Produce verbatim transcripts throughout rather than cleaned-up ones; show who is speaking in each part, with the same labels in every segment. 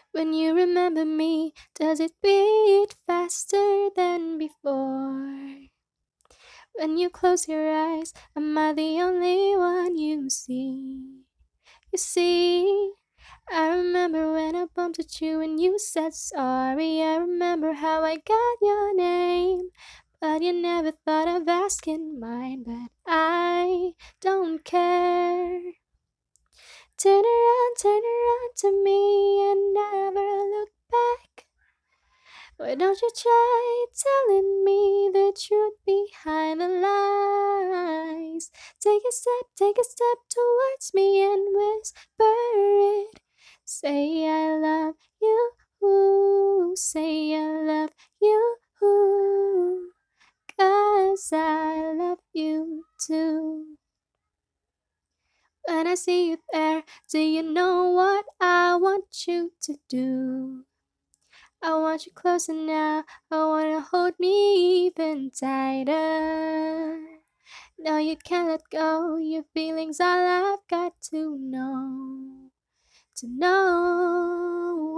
Speaker 1: When you remember me, does it beat faster than before? When you close your eyes, am I the only one you see? You see, I remember when I bumped into you and you said sorry. I remember how I got your name, but you never thought of asking mine. But I don't care. Turn around, turn around to me and never look back. Why don't you try telling me the truth behind the lies? Take a step, take a step towards me and whisper it. Say I love you, ooh, say I love you, ooh, 'cause I love you too. When I see you there, do you know what I want you to do? I want you closer now, I wanna hold me even tighter. No, you can't let go, your feelings all I've got to know. To know.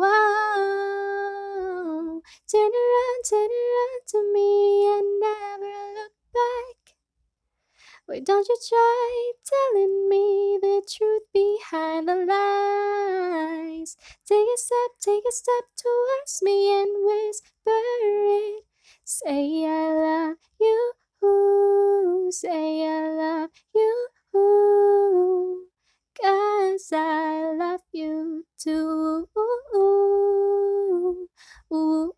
Speaker 1: Whoa. Turn around, turn around to me and never look back. Why don't you try telling me the truth behind the lies? Take a step, take a step towards me and whisper it. Say I love you, ooh, say I love you, ooh, 'cause I love you too. Ooh, ooh, ooh,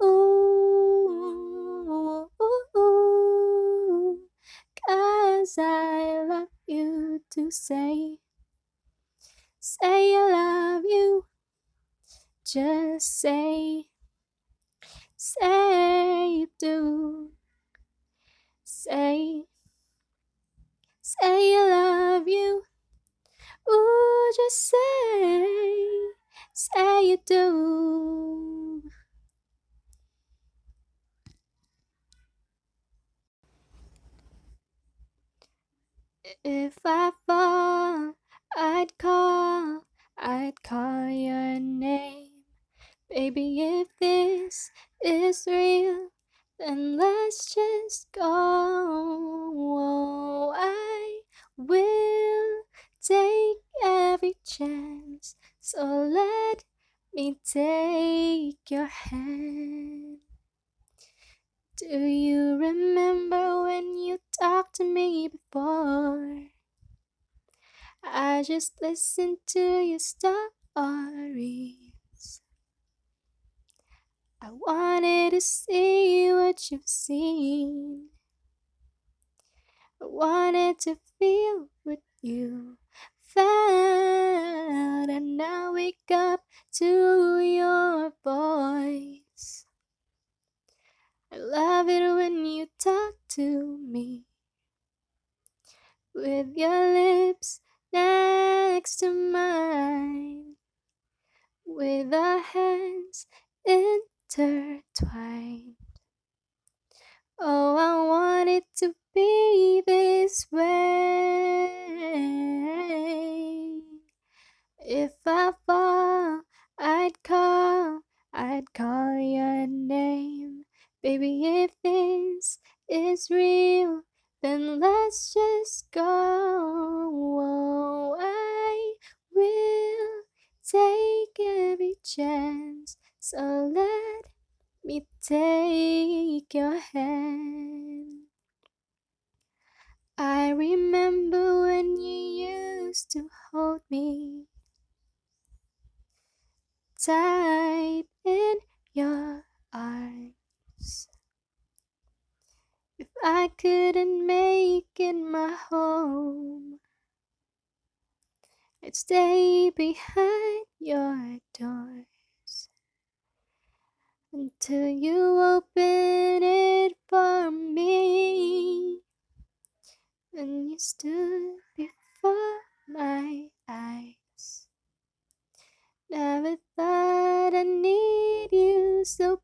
Speaker 1: ooh, ooh, ooh. 'Cause I love you to say, say I love you, just say, say you do, say, say I love you, ooh, just say, say you do. If I fall, I'd call, I'd call your name. Baby, if this is real, then let's just go. Oh, I will take every chance. So let me take your hand. Do you remember when you talked to me before? I just listened to your stories. I wanted to see what you've seen. I wanted to feel what you felt. And now wake up to your voice. I love it when you talk to me with your lips next to mine, with our hands intertwined. Oh, I want it to be this way. If I fall, I'd call, I'd call your name. Baby, if this is real, then let's just go. Oh, I will take every chance. So let me take your hand. I remember when you used to hold me tight in your arms. If I couldn't make it my home, I'd stay behind your doors until you open it for me. When you stood before my eyes, never thought I need you so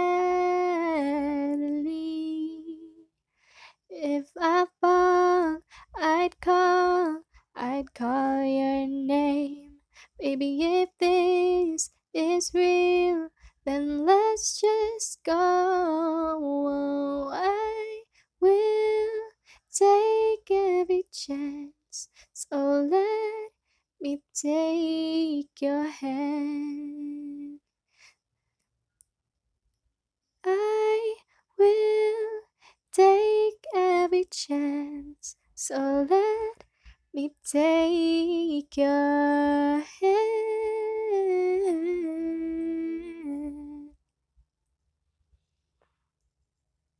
Speaker 1: badly. If I fall, I'd call, I'd call your name. Baby, if this is real, then let's just go. I will take every chance, so let me take your hand. I will take every chance, so let me take your hand.